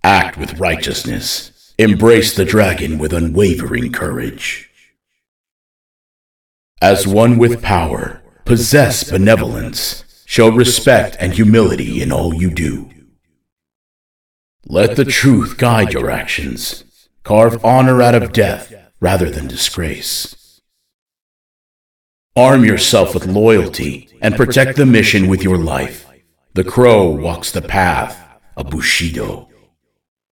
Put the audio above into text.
Act with righteousness. Embrace the dragon with unwavering courage. As one with power, possess benevolence. Show respect and humility in all you do. Let the truth guide your actions. Carve honor out of death rather than disgrace. Arm yourself with loyalty and protect the mission with your life. The crow walks the path of Bushido.